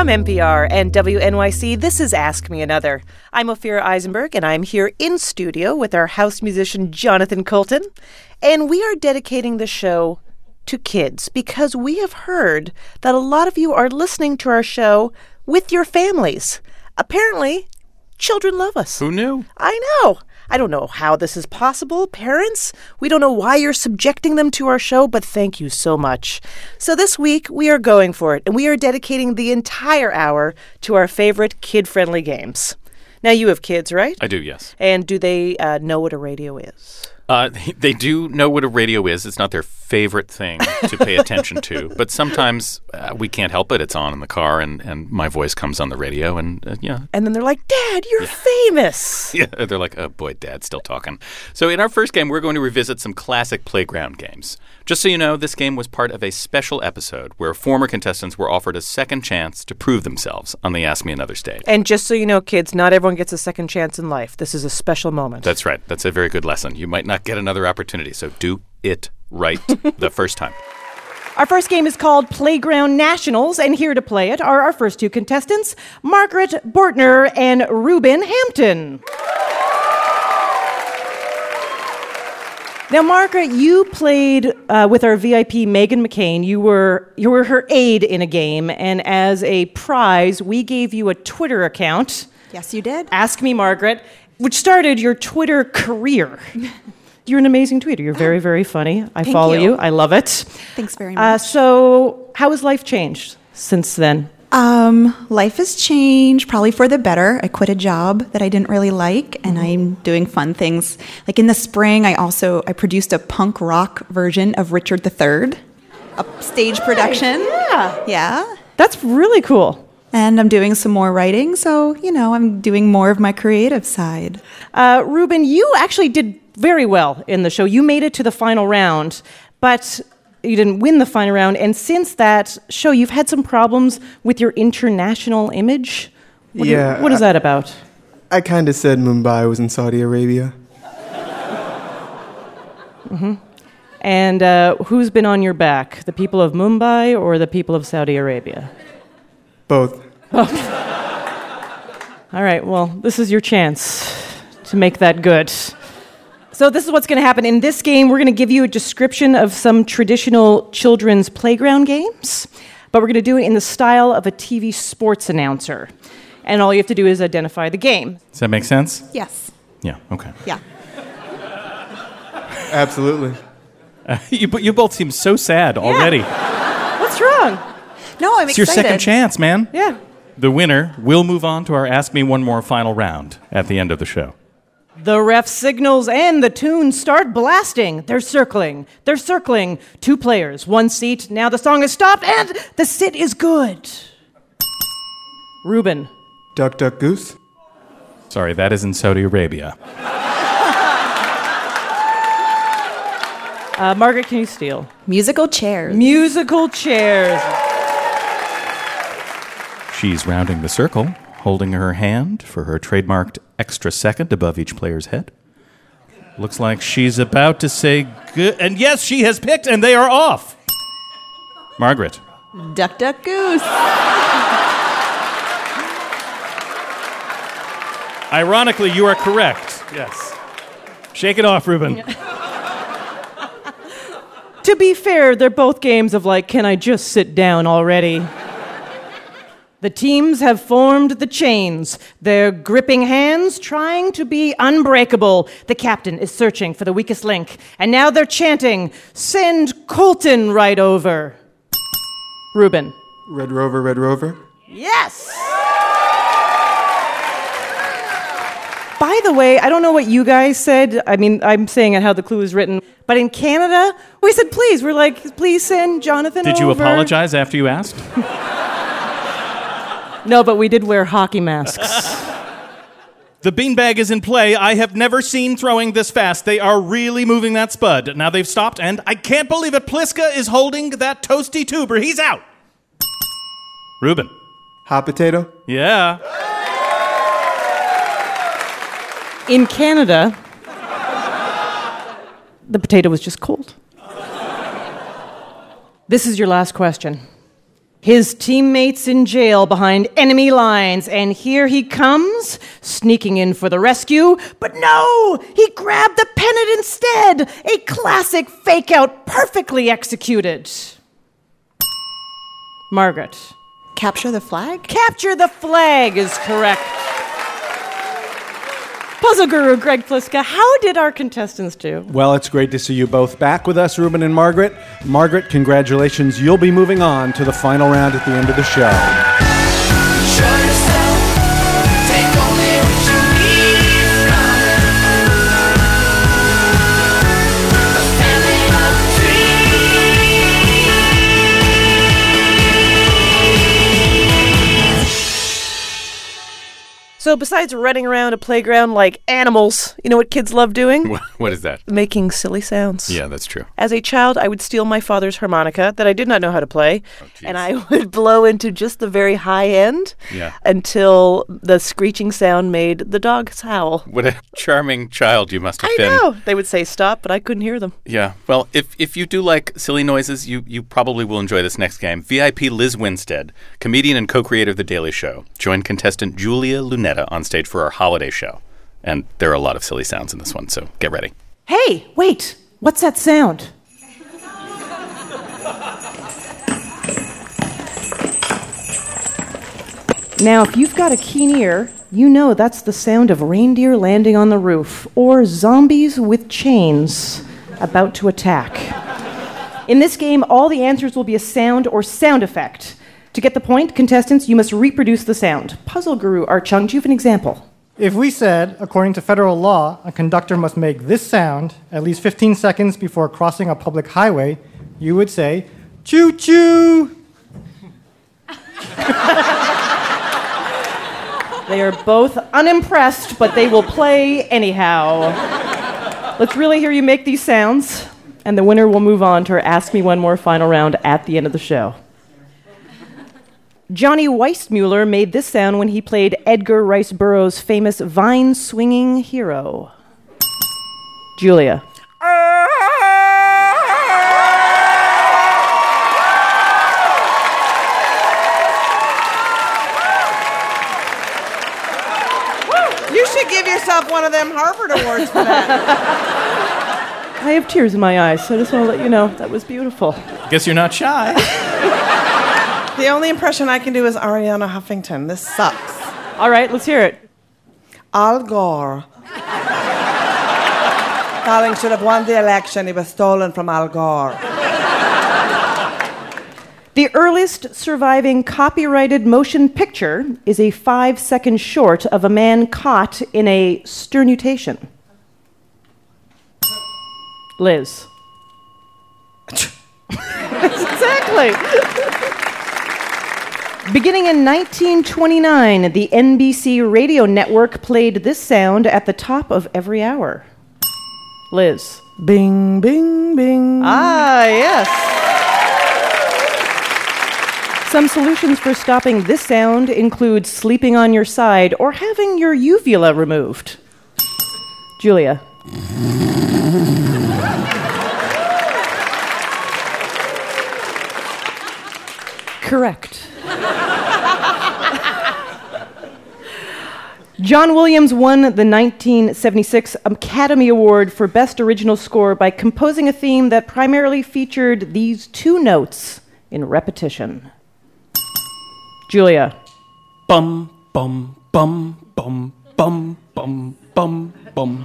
From NPR and WNYC, this is Ask Me Another. I'm Ophira Eisenberg, and I'm here in studio with our house musician, Jonathan Coulton. And we are dedicating the show to kids because we have heard that a lot of you are listening to our show with your families. Apparently, children love us. Who knew? I know. I don't know how this is possible. Parents, we don't know why you're subjecting them to our show, but thank you so much. So this week, we are going for it, and we are dedicating the entire hour to our favorite kid-friendly games. Now, you have kids, right? I do, yes. And do they know what a radio is? They do know what a radio is. It's not their favorite thing to pay attention to. But sometimes we can't help it. It's on in the car, and my voice comes on the radio, and yeah. And then they're like, Dad, you're famous. Yeah, they're like, oh, boy, Dad's still talking. So in our first game, we're going to revisit some classic playground games. Just so you know, this game was part of a special episode where former contestants were offered a second chance to prove themselves on the Ask Me Another stage. And just so you know, kids, not everyone gets a second chance in life. This is a special moment. That's right. That's a very good lesson. You might not get another opportunity, so do it right the first time. Our first game is called Playground Nationals, and here to play it are our first two contestants, Margaret Bortner and Ruben Hampton. Now, Margaret, you played with our VIP Megan McCain. You were her aide in a game, and as a prize, we gave you a Twitter account. Yes, you did. Ask Me Margaret, which started your Twitter career. You're an amazing tweeter. You're very, very funny. I follow you. I love it. Thanks very much. So, how has life changed since then? Life has changed, probably for the better. I quit a job that I didn't really like, and I'm doing fun things. Like in the spring, I produced a punk rock version of Richard III, a stage production. Yeah. That's really cool. And I'm doing some more writing, so, I'm doing more of my creative side. Ruben, you actually did very well in the show. You made it to the final round, but you didn't win the final round. And since that show, you've had some problems with your international image. What is that about? I kind of said Mumbai was in Saudi Arabia. Mm-hmm. And who's been on your back? The people of Mumbai or the people of Saudi Arabia? Both. All right, well, this is your chance to make that good. So this is what's going to happen. In this game, we're going to give you a description of some traditional children's playground games, but we're going to do it in the style of a TV sports announcer. And all you have to do is identify the game. Does that make sense? Yes. Yeah, okay. Yeah. Absolutely. You both seem so sad already. What's wrong? No, I'm It's excited. your second chance, man. Yeah. The winner will move on to our Ask Me One More final round at the end of the show. The ref signals and the tunes start blasting. They're circling. Two players, one seat. Now the song has stopped and the sit is good. Ruben. Duck, duck, goose. Sorry, that is in Saudi Arabia. Margaret, can you steal? Musical chairs. Musical chairs. She's rounding the circle, holding her hand for her trademarked extra second above each player's head. Looks like she's about to say good. And yes, she has picked, and they are off. Margaret. Duck, duck, goose. Ironically, you are correct. Yes. Shake it off, Ruben. To be fair, they're both games of like, can I just sit down already? The teams have formed the chains, their gripping hands trying to be unbreakable. The captain is searching for the weakest link, and now they're chanting, send Coulton right over. Ruben. Red Rover, Red Rover. Yes! By the way, I don't know what you guys said. I mean, I'm saying it how the clue is written. But in Canada, we said please. We're like, please send Jonathan over. Did you apologize after you asked? No, but we did wear hockey masks. The beanbag is in play. I have never seen throwing this fast. They are really moving that spud. Now they've stopped, and I can't believe it. Pliska is holding that toasty tuber. He's out. Ruben. Hot potato. Yeah. In Canada, the potato was just cold. This is your last question. His teammates in jail behind enemy lines, and here he comes, sneaking in for the rescue. But no! He grabbed the pennant instead! A classic fake-out, perfectly executed. Margaret. Capture the flag? Capture the flag is correct. Puzzle guru Greg Pliska, how did our contestants do? Well, it's great to see you both back with us, Ruben and Margaret. Margaret, congratulations. You'll be moving on to the final round at the end of the show. Show yourself, take only what you need from a family of So besides running around a playground like animals, you know what kids love doing? What is that? Making silly sounds. Yeah, that's true. As a child, I would steal my father's harmonica that I did not know how to play, and I would blow into just the very high end until the screeching sound made the dogs howl. What a charming child you must have I been. know. They would say stop, but I couldn't hear them. Yeah. Well, if you do like silly noises, you probably will enjoy this next game. VIP Liz Winstead, comedian and co-creator of The Daily Show, joined contestant Julia Lunetta on stage for our holiday show. And there are a lot of silly sounds in this one, so get ready. Hey, wait. What's that sound? Now, if you've got a keen ear, you know that's the sound of reindeer landing on the roof or zombies with chains about to attack. In this game, all the answers will be a sound or sound effect. To get the point, contestants, you must reproduce the sound. Puzzle guru Art Chung, do you have an example? If we said, according to federal law, a conductor must make this sound at least 15 seconds before crossing a public highway, you would say, choo-choo! They are both unimpressed, but they will play anyhow. Let's really hear you make these sounds, and the winner will move on to our Ask Me One More final round at the end of the show. Johnny Weissmuller made this sound when he played Edgar Rice Burroughs' famous vine-swinging hero. Julia. You should give yourself one of them Harvard Awards for that. I have tears in my eyes, so I just want to let you know that was beautiful. Guess you're not shy. The only impression I can do is Ariana Huffington. This sucks. All right, let's hear it. Al Gore. Darling should have won the election. He was stolen from Al Gore. The earliest surviving copyrighted motion picture is a 5-second short of a man caught in a sternutation. Liz. Exactly. Beginning in 1929, the NBC radio network played this sound at the top of every hour. Liz. Bing, bing, bing. Ah, yes. Some solutions for stopping this sound include sleeping on your side or having your uvula removed. Julia. Correct. John Williams won the 1976 Academy Award for Best Original Score by composing a theme that primarily featured these two notes in repetition. Julia. Bum, bum, bum, bum, bum, bum, bum, bum.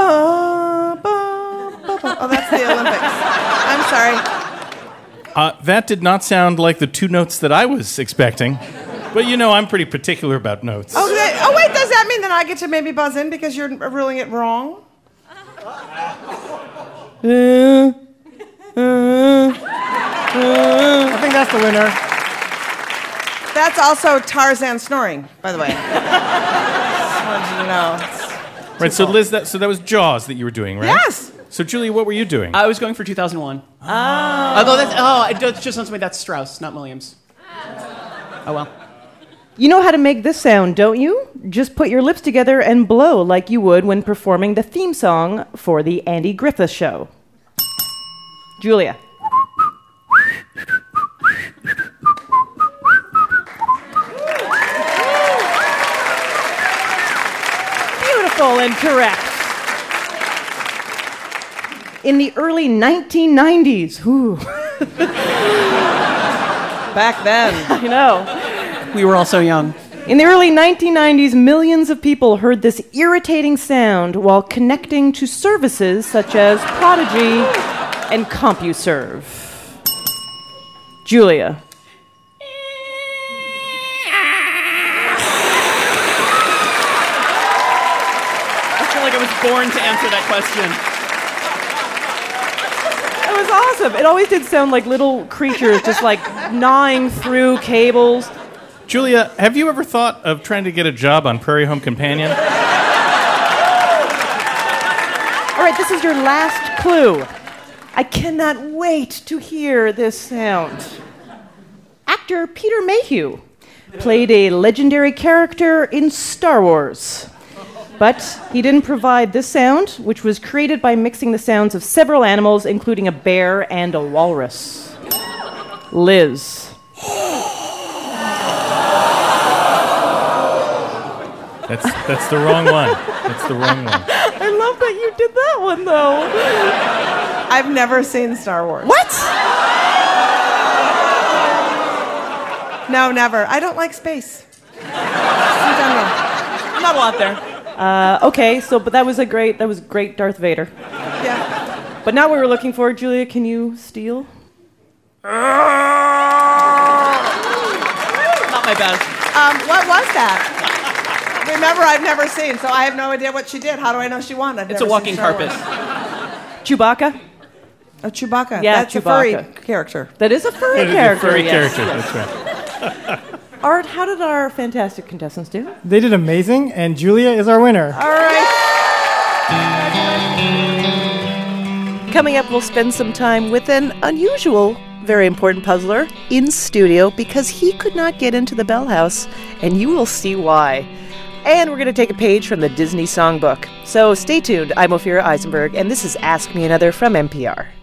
Oh, that's the Olympics. I'm sorry. That did not sound like the two notes that I was expecting. But you know, I'm pretty particular about notes. Oh, wait, does that mean that I get to maybe buzz in because you're ruling it wrong? I think that's the winner. That's also Tarzan snoring, by the way. Just wanted you to know. Right, so Liz, that was Jaws that you were doing, right? Yes! So Julie, what were you doing? I was going for 2001. Although it's just on something that's Strauss, not Williams. Oh well. You know how to make this sound, don't you? Just put your lips together and blow like you would when performing the theme song for the Andy Griffith Show. Julia. Ireland, correct. In the early 1990s, ooh. Back then. I know. We were all so young. In the early 1990s, millions of people heard this irritating sound while connecting to services such as Prodigy and CompuServe. Julia. I feel like I was born to answer that question. It was awesome. It always did sound like little creatures just like gnawing through cables. Julia, have you ever thought of trying to get a job on Prairie Home Companion? All right, this is your last clue. I cannot wait to hear this sound. Actor Peter Mayhew played a legendary character in Star Wars. But he didn't provide this sound, which was created by mixing the sounds of several animals, including a bear and a walrus. Liz. That's the wrong one. That's the wrong one. I love that you did that one, though. I've never seen Star Wars. What? No, never. I don't like space. In general. Not a lot there. Okay, but that was great Darth Vader. Yeah. But not what we were looking for. Julia, can you steal? Not my best. What was that? Remember, I've never seen, so I have no idea what she did. How do I know she won? It's a walking carpet. Chewbacca? A Chewbacca. Yeah, That's Chewbacca. a furry character. That is a furry character. Furry yes. character, that's right. Art, how did our fantastic contestants do? They did amazing, and Julia is our winner. All right. Coming up, we'll spend some time with an unusual, very important puzzler in studio because he could not get into the Bell House, and you will see why. And we're going to take a page from the Disney Songbook. So stay tuned. I'm Ophira Eisenberg, and this is Ask Me Another from NPR.